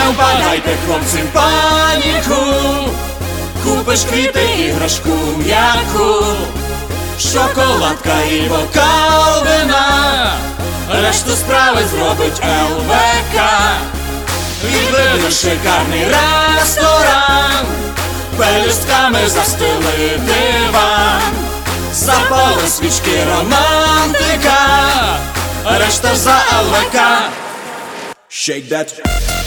Не впадайте, хлопці, в паніку. Купиш квіти, іграшку м'яку, шоколадка і бокал вина, решту справи зробить ЛВК. Відведи шикарний ресторан, пелюстками застели диван, запали свічки, романтика, решта за ЛВК. Shake that.